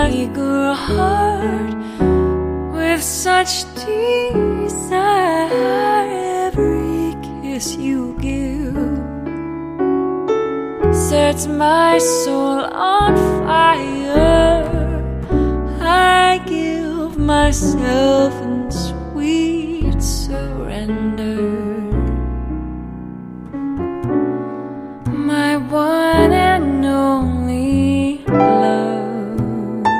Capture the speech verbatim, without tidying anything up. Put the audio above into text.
eager heart with such desire. Every kiss you give sets my soul on fire. I give myself and